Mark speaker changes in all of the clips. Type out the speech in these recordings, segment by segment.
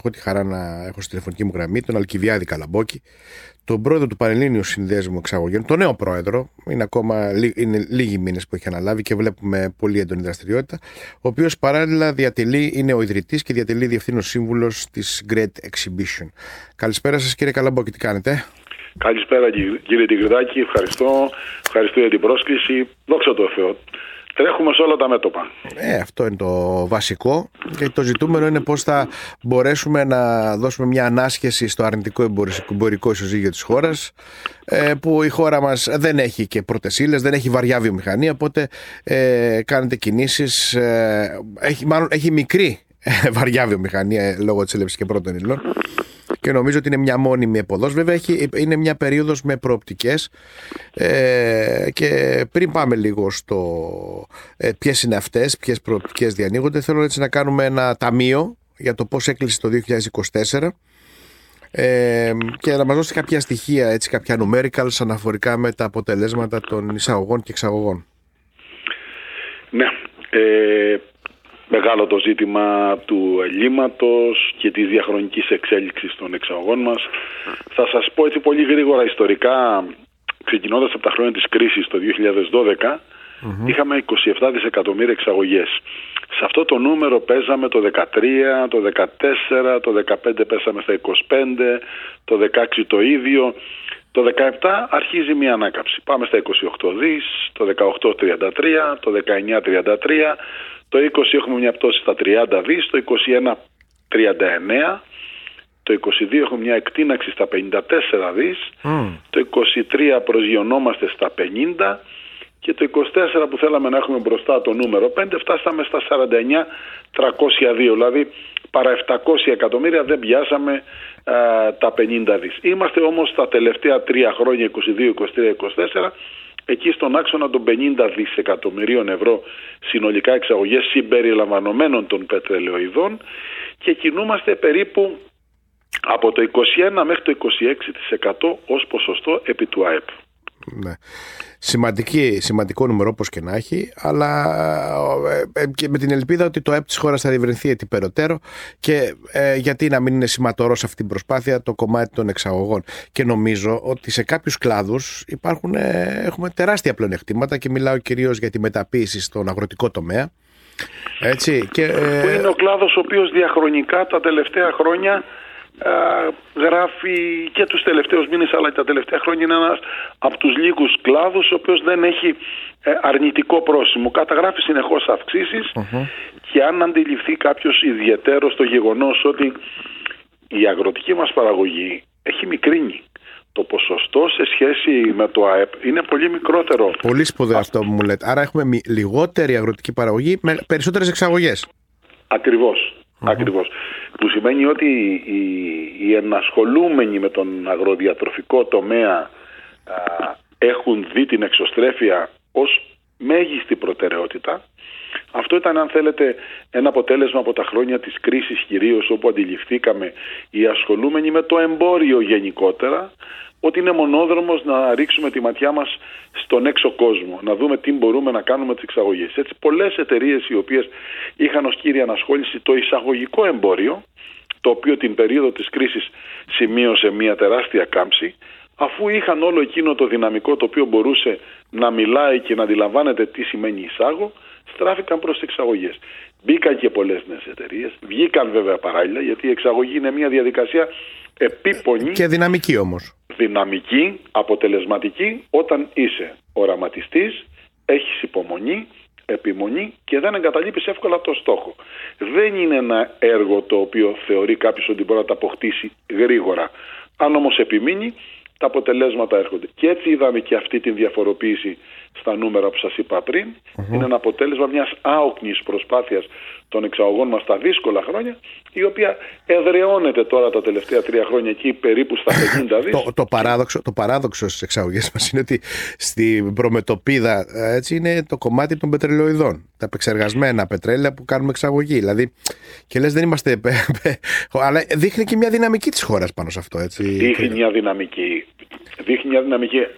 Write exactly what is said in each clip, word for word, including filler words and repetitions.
Speaker 1: έχω τη χαρά να έχω στη τηλεφωνική μου γραμμή τον Αλκιβιάδη Καλαμπόκη, τον πρόεδρο του Πανελλήνιου Συνδέσμου Εξαγωγέων, τον νέο πρόεδρο, είναι ακόμα είναι λίγοι μήνες που έχει αναλάβει και βλέπουμε πολύ έντονη δραστηριότητα, ο οποίος παράλληλα διατελεί, είναι ο ιδρυτής και διατελεί διευθύνος σύμβουλος της Great Exhibition. Καλησπέρα σας κύριε Καλαμπόκη, τι κάνετε?
Speaker 2: Καλησπέρα κύριε Τιγριδάκη, ευχαριστώ, ευχαριστώ για την πρόσκληση, δόξα τω Θεώ. Τρέχουμε σε όλα τα μέτωπα.
Speaker 1: Ε, αυτό είναι το βασικό και το ζητούμενο είναι πώς θα μπορέσουμε να δώσουμε μια ανάσχεση στο αρνητικό εμπορικό ισοζύγιο της χώρας, ε, που η χώρα μας δεν έχει και πρώτες ύλες, δεν έχει βαριά βιομηχανία, οπότε ε, κάνετε κινήσεις, ε, έχει, μάλλον έχει μικρή ε, βαριά βιομηχανία λόγω της έλευσης και πρώτων υλών. Και νομίζω ότι είναι μια μόνιμη εποδός. Βέβαια έχει, είναι μια περίοδος με προοπτικές ε, και πριν πάμε λίγο στο ε, ποιες είναι αυτές, ποιες προοπτικές διανοίγονται, θέλω έτσι να κάνουμε ένα ταμείο για το πώς έκλεισε το δύο χιλιάδες είκοσι τέσσερα ε, και να μας δώσετε κάποια στοιχεία, έτσι, κάποια numericals αναφορικά με τα αποτελέσματα των εισαγωγών και εξαγωγών.
Speaker 2: Ναι, ε... μεγάλο το ζήτημα του ελλείμματος και της διαχρονικής εξέλιξης των εξαγωγών μας. Θα σας πω έτσι πολύ γρήγορα ιστορικά, ξεκινώντας από τα χρόνια της κρίσης το δύο χιλιάδες δώδεκα, mm-hmm. είχαμε είκοσι επτά δισεκατομμύρια εξαγωγές. Σε αυτό το νούμερο παίζαμε το δεκατρία, το δεκατέσσερα, το δεκαπέντε πέσαμε στα είκοσι πέντε, το δεκαέξι το ίδιο. Το δεκαεπτά αρχίζει μια ανάκαμψη. Πάμε στα είκοσι οκτώ δις, το δεκαοκτώ τριάντα τρία, το δεκαεννιά τριάντα τρία, το είκοσι έχουμε μια πτώση στα τριάντα δις, το είκοσι ένα τριάντα εννέα, το είκοσι δύο έχουμε μια εκτείναξη στα πενήντα τέσσερα δις, mm. το είκοσι τρία προσγειωνόμαστε στα πενήντα και το είκοσι τέσσερα που θέλαμε να έχουμε μπροστά το νούμερο πέντε φτάσαμε στα σαράντα εννέα τριακόσια δύο, δηλαδή παρά επτακόσια εκατομμύρια δεν πιάσαμε α, τα πενήντα δις. Είμαστε όμως τα τελευταία τρία χρόνια, είκοσι δύο, είκοσι τρία, είκοσι τέσσερα, εκεί στον άξονα των πενήντα δισεκατομμυρίων ευρώ συνολικά εξαγωγές συμπεριλαμβανομένων των πετρελαιοειδών και κινούμαστε περίπου από το είκοσι ένα μέχρι το είκοσι έξι τοις εκατό ως ποσοστό επί του ΑΕΠ.
Speaker 1: Ναι. Σημαντική, σημαντικό νούμερο όπως και να έχει, αλλά ε, ε, και με την ελπίδα ότι το ΑΕΠ της χώρας θα διευρυνθεί έτσι περαιτέρω και ε, γιατί να μην είναι σηματορό σε αυτή την προσπάθεια το κομμάτι των εξαγωγών. Και νομίζω ότι σε κάποιους κλάδους υπάρχουν, ε, έχουμε τεράστια πλεονεκτήματα και μιλάω κυρίως για τη μεταποίηση στον αγροτικό τομέα. Έτσι, και, ε,
Speaker 2: που είναι ο κλάδος ο οποίος διαχρονικά τα τελευταία χρόνια Uh, γράφει και τους τελευταίους μήνες αλλά και τα τελευταία χρόνια είναι ένας από τους λίγους κλάδους ο οποίος δεν έχει ε, αρνητικό πρόσημο, καταγράφει συνεχώς αυξήσεις uh-huh. και αν αντιληφθεί κάποιος ιδιαιτέρως το γεγονός ότι η αγροτική μας παραγωγή έχει μικρύνει, το ποσοστό σε σχέση με το ΑΕΠ είναι πολύ μικρότερο.
Speaker 1: Πολύ σπουδαίο αυτό που μου λέτε, άρα έχουμε λιγότερη αγροτική παραγωγή με περισσότερες εξαγωγές.
Speaker 2: Ακριβώς. Mm-hmm. Ακριβώς. Που σημαίνει ότι οι, οι ενασχολούμενοι με τον αγροδιατροφικό τομέα α, έχουν δει την εξωστρέφεια ως μέγιστη προτεραιότητα. Αυτό ήταν, αν θέλετε, ένα αποτέλεσμα από τα χρόνια της κρίσης κυρίως, όπου αντιληφθήκαμε οι ασχολούμενοι με το εμπόριο γενικότερα ότι είναι μονόδρομος να ρίξουμε τη ματιά μας στον έξω κόσμο, να δούμε τι μπορούμε να κάνουμε τις εξαγωγές. Έτσι, πολλές εταιρείες οι οποίες είχαν ως κύρια ανασχόληση το εισαγωγικό εμπόριο, το οποίο την περίοδο της κρίσης σημείωσε μια τεράστια κάμψη, αφού είχαν όλο εκείνο το δυναμικό το οποίο μπορούσε να μιλάει και να αντιλαμβάνεται τι σημαίνει εισάγω, στράφηκαν προς τις εξαγωγές. Μπήκαν και πολλές νέες εταιρείες, βγήκαν βέβαια παράλληλα, γιατί η εξαγωγή είναι μια διαδικασία επίπονη
Speaker 1: και δυναμική όμως.
Speaker 2: Δυναμική, αποτελεσματική, όταν είσαι οραματιστής, έχεις υπομονή, επιμονή και δεν εγκαταλείπεις εύκολα το στόχο. Δεν είναι ένα έργο το οποίο θεωρεί κάποιος ότι μπορεί να το αποκτήσει γρήγορα. Αν όμως επιμείνει, τα αποτελέσματα έρχονται. Και έτσι είδαμε και αυτή τη διαφοροποίηση στα νούμερα που σας είπα πριν. Mm-hmm. Είναι ένα αποτέλεσμα μιας άοκνης προσπάθειας των εξαγωγών μας τα δύσκολα χρόνια, η οποία εδραιώνεται τώρα τα τελευταία τρία χρόνια εκεί περίπου στα πενήντα δις.
Speaker 1: το, το, παράδοξο, το παράδοξο στις εξαγωγές μας είναι ότι στην προμετωπίδα έτσι, είναι το κομμάτι των πετρελαιοειδών. Τα επεξεργασμένα πετρέλαια που κάνουμε εξαγωγή. Δηλαδή, και λες δεν είμαστε. Αλλά δείχνει και μια δυναμική της χώρας πάνω σε αυτό. Έτσι.
Speaker 2: Δείχνει μια δυναμική. Δείχνει μια δυναμική.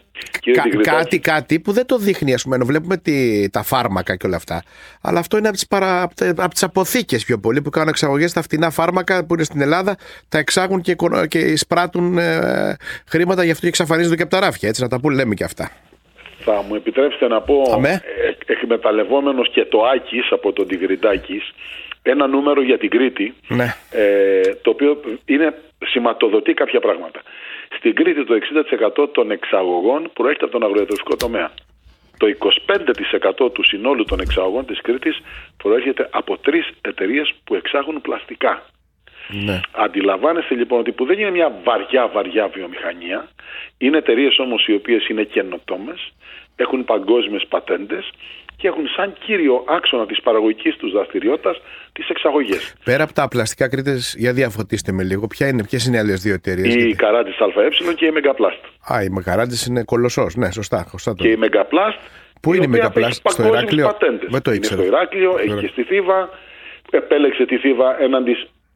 Speaker 1: Κα, κάτι, κάτι που δεν το δείχνει, ας πούμε. Βλέπουμε τη, τα φάρμακα και όλα αυτά. Αλλά αυτό είναι από τις, παρα, από τις αποθήκες πιο πολύ που κάνουν εξαγωγές. Τα φτηνά φάρμακα που είναι στην Ελλάδα τα εξάγουν και, και εισπράττουν ε, χρήματα, γι' αυτό και εξαφανίζονται και από τα ράφια. Έτσι, να τα πούμε, λέμε και αυτά.
Speaker 2: Θα μου επιτρέψετε να πω, ε, εκμεταλλευόμενος και το Άκης από τον Τιγριτάκης, ένα νούμερο για την Κρήτη,
Speaker 1: ναι.
Speaker 2: ε, το οποίο είναι, σηματοδοτεί κάποια πράγματα. Στην Κρήτη το εξήντα τοις εκατό των εξαγωγών προέρχεται από τον αγροδιατροφικό τομέα. Το είκοσι πέντε τοις εκατό του συνόλου των εξαγωγών της Κρήτης προέρχεται από τρεις εταιρείες που εξάγουν πλαστικά.
Speaker 1: Ναι.
Speaker 2: Αντιλαμβάνεστε λοιπόν ότι που δεν είναι μια βαριά βαριά βιομηχανία, είναι εταιρείες όμως οι οποίες είναι καινοτόμες, έχουν παγκόσμιες πατέντες και έχουν σαν κύριο άξονα της παραγωγικής τους δραστηριότητας τις εξαγωγές.
Speaker 1: Πέρα από τα πλαστικά, Κρήτες, για διαφωτίστε με λίγο, ποια είναι, ποιες είναι οι άλλες δύο εταιρείες?
Speaker 2: Η γιατί... Καράτης ΑΕ και η Μεγαπλάστ.
Speaker 1: Α, η Καράτης είναι κολοσσός, ναι, σωστά. σωστά το...
Speaker 2: Και η Μεγαπλάστ.
Speaker 1: Πού είναι η Μεγαπλάστ? Στο Ηράκλειο?
Speaker 2: Δεν το ήξερα. Είναι στο Ηράκλειο, έχει και στη Θήβα. Επέλεξε τη Θήβα έναντι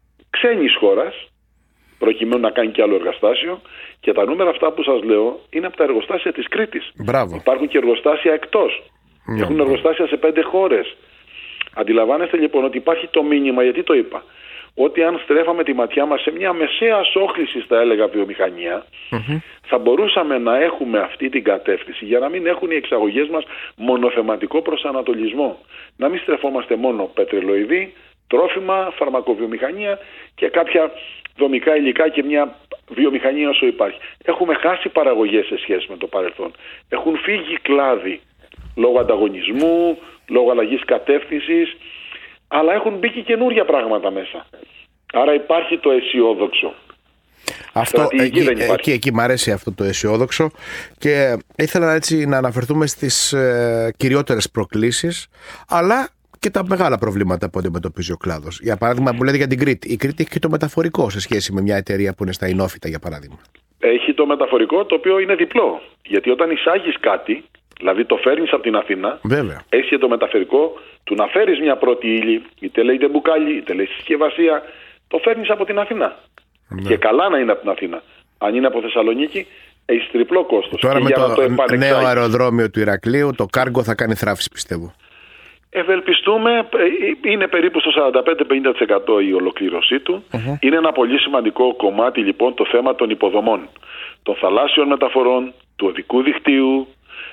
Speaker 2: ξένης χώρας, προκειμένου να κάνει και άλλο εργοστάσιο. Και τα νούμερα αυτά που σας λέω είναι από τα εργοστάσια της Κρήτης.
Speaker 1: Μπράβο.
Speaker 2: Υπάρχουν και εργοστάσια εκτός. Mm. Έχουν εργοστάσια σε πέντε χώρες. Αντιλαμβάνεστε λοιπόν ότι υπάρχει το μήνυμα, γιατί το είπα, ότι αν στρέφαμε τη ματιά μας σε μια μεσαία όχλησης, θα έλεγα, βιομηχανία, mm-hmm. θα μπορούσαμε να έχουμε αυτή την κατεύθυνση για να μην έχουν οι εξαγωγές μας μονοθεματικό προσανατολισμό. Να μην στρεφόμαστε μόνο πετρελοειδή, τρόφιμα, φαρμακοβιομηχανία και κάποια δομικά υλικά και μια βιομηχανία όσο υπάρχει. Έχουμε χάσει παραγωγές σε σχέση με το παρελθόν. Έχουν φύγει κλάδοι λόγω ανταγωνισμού, λόγω αλλαγής κατεύθυνσης, αλλά έχουν μπει και καινούργια πράγματα μέσα. Άρα υπάρχει το αισιόδοξο.
Speaker 1: Αυτό, εκεί, δεν υπάρχει. Εκεί, εκεί μ' αρέσει αυτό το αισιόδοξο και ήθελα έτσι να αναφερθούμε στις ε, κυριότερες προκλήσεις, αλλά και τα μεγάλα προβλήματα που αντιμετωπίζει ο κλάδος. Για παράδειγμα, που λέτε για την Κρήτη. Η Κρήτη έχει και το μεταφορικό σε σχέση με μια εταιρεία που είναι στα Ινόφυτα, για παράδειγμα. Έχει το μεταφορικό, το οποίο είναι διπλό. Γιατί όταν εισάγεις κάτι, δηλαδή το φέρνεις από την Αθήνα, έχεις και το μεταφορικό του να φέρεις μια πρώτη ύλη, είτε λέγεται μπουκάλι, είτε λέγεται συσκευασία, το φέρνεις από την Αθήνα. Ναι. Και καλά να είναι από την Αθήνα. Αν είναι από Θεσσαλονίκη, έχεις τριπλό κόστος. Τώρα και με το, το νέο αεροδρόμιο του Ηρακλείου, το κάργο θα κάνει θράψη, πιστεύω. Ευελπιστούμε, είναι περίπου στο σαράντα πέντε με πενήντα τοις εκατό η ολοκλήρωσή του. Uh-huh. Είναι ένα πολύ σημαντικό κομμάτι λοιπόν το θέμα των υποδομών, των θαλάσσιων μεταφορών, του οδικού δικτύου,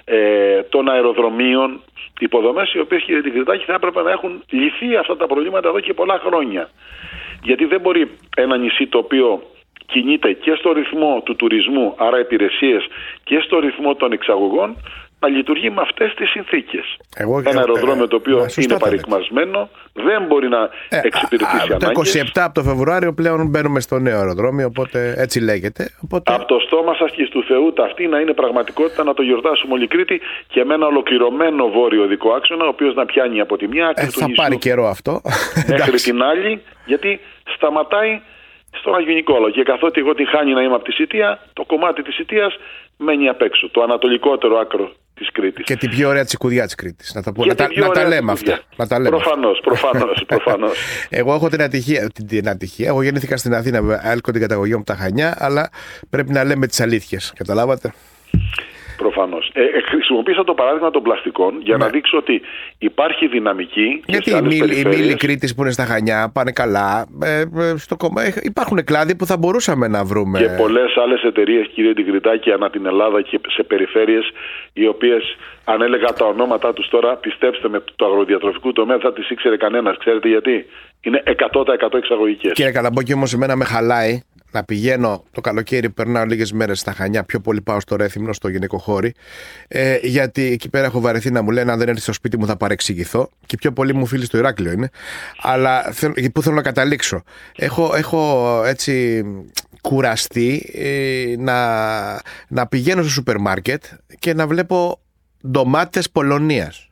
Speaker 1: ε, των αεροδρομίων, υποδομές οι οποίες, κύριε Τιγριτάκη, θα έπρεπε να έχουν λυθεί αυτά τα προβλήματα εδώ και πολλά χρόνια. Γιατί δεν μπορεί ένα νησί το οποίο κινείται και στο ρυθμό του τουρισμού, άρα υπηρεσίες, και στο ρυθμό των εξαγωγών, να λειτουργεί με αυτές τις συνθήκες. Εγώ, ένα αεροδρόμιο ε, το οποίο ε, είναι παρικμασμένο, δεν μπορεί να ε, εξυπηρετήσει α, ανάγκες. Το είκοσι επτά από το Φεβρουάριο πλέον μπαίνουμε στο νέο αεροδρόμιο, οπότε έτσι λέγεται. Οπότε... Από το στόμα σας και του Θεού αυτή να είναι πραγματικότητα, να το γιορτάσουμε όλη Κρήτη και με ένα ολοκληρωμένο βόρειο οδικό άξονα, ο οποίος να πιάνει από τη μια άκρη ε, του νησιού. Θα πάρει καιρό αυτό. Μέχρι την άλλη, γιατί σταματάει στον Άγιο Νικόλαο. Και καθότι εγώ την χάνει να είμαι από τη Σιτία, το κομμάτι της Σιτίας μένει απ' έξω. Το ανατολικότερο άκρο της Κρήτης. Και την πιο ωραία τσικουδιά της Κρήτης. Να τα, πω, να τα, να τα λέμε αυτά. Να τα λέμε. Προφανώς, προφανώς, προφανώς. Εγώ έχω την ατυχία, την, την ατυχία. Εγώ γεννήθηκα στην Αθήνα, έλκω την καταγωγή μου από τα Χανιά, αλλά πρέπει να λέμε τις αλήθειες. Καταλάβατε. Προφανώς. Ε, ε, χρησιμοποίησα το παράδειγμα των πλαστικών για ναι. να δείξω ότι υπάρχει δυναμική. Γιατί οι μήλοι Κρήτης που είναι στα Χανιά πάνε καλά. Ε, στο κομμα... Υπάρχουν κλάδοι που θα μπορούσαμε να βρούμε. Και πολλές άλλες εταιρείες, κύριε Τιγριτάκη, ανά την Ελλάδα και σε περιφέρειες, οι οποίες, αν έλεγα τα ονόματά τους τώρα, πιστέψτε με, το αγροδιατροφικού τομέα θα τις ήξερε κανένας. Ξέρετε γιατί? Είναι εκατό τοις εκατό εξαγωγικές. Κύριε Καλαμπόκη, όμως εμένα με χαλάει να πηγαίνω το καλοκαίρι, περνάω λίγες μέρες στα Χανιά, πιο πολύ πάω στο Ρέθυμνο, στο γυναικοχώρι, ε, γιατί εκεί πέρα έχω βαρεθεί να μου λένε αν δεν έρθει στο σπίτι μου θα παρεξηγηθώ, και πιο πολύ μου φίλοι στο Ηράκλειο είναι. Αλλά πού θέλω να καταλήξω? Έχω, έχω έτσι κουραστεί ε, να, να πηγαίνω στο σούπερ μάρκετ και να βλέπω ντομάτες Πολωνίας.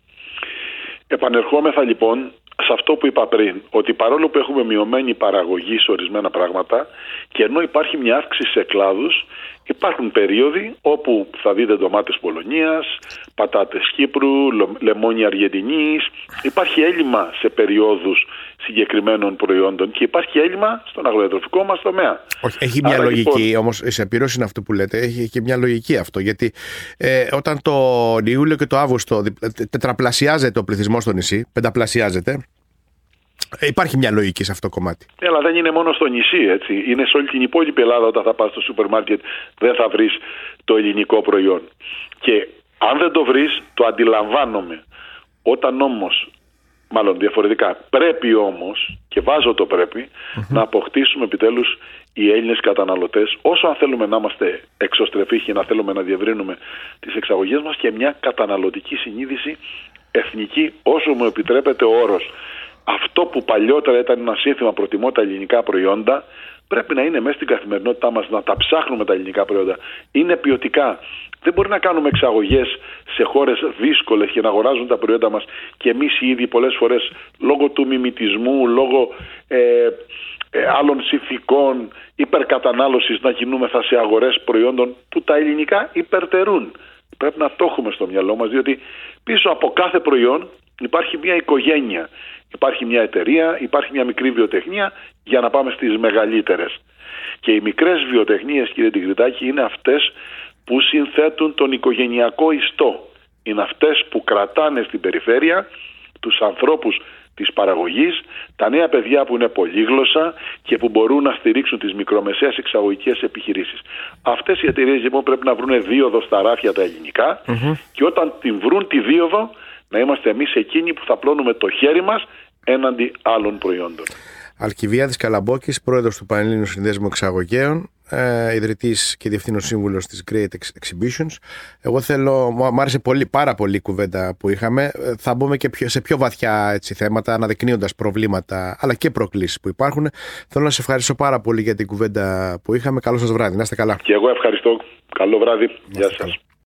Speaker 1: Επανερχόμεθα λοιπόν σε αυτό που είπα πριν, ότι παρόλο που έχουμε μειωμένη παραγωγή σε ορισμένα πράγματα και ενώ υπάρχει μια αύξηση σε κλάδους,
Speaker 2: Υπάρχουν περίοδοι όπου θα δείτε ντομάτες Πολωνίας, πατάτες Κύπρου, λεμόνια Αργεντινής. Υπάρχει έλλειμμα σε περιόδους συγκεκριμένων προϊόντων και υπάρχει έλλειμμα στον αγροδιατροφικό μας τομέα.
Speaker 1: Όχι, έχει μια Άρα, λογική λοιπόν... όμως, σε επίρρωση είναι αυτό που λέτε, έχει και μια λογική αυτό. Γιατί ε, όταν το Ιούλιο και το Αύγουστο τετραπλασιάζεται ο πληθυσμός στο νησί, πενταπλασιάζεται. Υπάρχει μια λογική σε αυτό το κομμάτι.
Speaker 2: Ναι, αλλά δεν είναι μόνο στο νησί, έτσι. Είναι σε όλη την υπόλοιπη Ελλάδα. Όταν θα πας στο σούπερ μάρκετ, δεν θα βρεις το ελληνικό προϊόν. Και αν δεν το βρεις, το αντιλαμβάνομαι. Όταν όμως, μάλλον διαφορετικά, πρέπει όμως, και βάζω το πρέπει, mm-hmm. να αποκτήσουμε επιτέλους οι Έλληνες καταναλωτές, όσο αν θέλουμε να είμαστε εξωστρεφείς και να θέλουμε να διευρύνουμε τις εξαγωγές μας, και μια καταναλωτική συνείδηση εθνική, όσο μου επιτρέπεται ο όρος. Αυτό που παλιότερα ήταν ένα σύνθημα προτιμώ τα ελληνικά προϊόντα, πρέπει να είναι μέσα στην καθημερινότητά μας, να τα ψάχνουμε τα ελληνικά προϊόντα. Είναι ποιοτικά. Δεν μπορεί να κάνουμε εξαγωγές σε χώρες δύσκολες και να αγοράζουν τα προϊόντα μας και εμείς οι ίδιοι πολλές φορές λόγω του μιμητισμού, λόγω ε, ε, άλλων συνθηκών υπερκατανάλωσης να κινούμεθα σε αγορές προϊόντων που τα ελληνικά υπερτερούν. Πρέπει να το έχουμε στο μυαλό μας, διότι πίσω από κάθε προϊόν υπάρχει μια οικογένεια. Υπάρχει μια εταιρεία, υπάρχει μια μικρή βιοτεχνία, για να πάμε στις μεγαλύτερες. Και οι μικρές βιοτεχνίες, κύριε Τιγρητάκη, είναι αυτές που συνθέτουν τον οικογενειακό ιστό. Είναι αυτές που κρατάνε στην περιφέρεια τους ανθρώπους της παραγωγής, τα νέα παιδιά που είναι πολύγλωσσα και που μπορούν να στηρίξουν τις μικρομεσαίες εξαγωγικές επιχειρήσεις. Αυτές οι εταιρείες λοιπόν πρέπει να βρουν δίωδο στα ράφια τα ελληνικά mm-hmm. και όταν την βρουν τη δίωδο, να είμαστε εμείς εκείνοι που θα πλώνουμε το χέρι μας έναντι άλλων προϊόντων.
Speaker 1: Αλκιβιάδης Καλαμπόκης, πρόεδρος του Πανελλήνιου Συνδέσμου Εξαγωγέων, ε, ιδρυτής και διευθύνων σύμβουλος της Great Exhibitions. Εγώ θέλω, μου άρεσε πολύ, πάρα πολύ η κουβέντα που είχαμε. Θα μπούμε και πιο, σε πιο βαθιά έτσι, θέματα, αναδεικνύοντας προβλήματα αλλά και προκλήσεις που υπάρχουν. Θέλω να σας ευχαριστώ πάρα πολύ για την κουβέντα που είχαμε. Καλό σας βράδυ. Να είστε καλά.
Speaker 2: Και εγώ ευχαριστώ. Καλό βράδυ. Γεια σας. Καλά.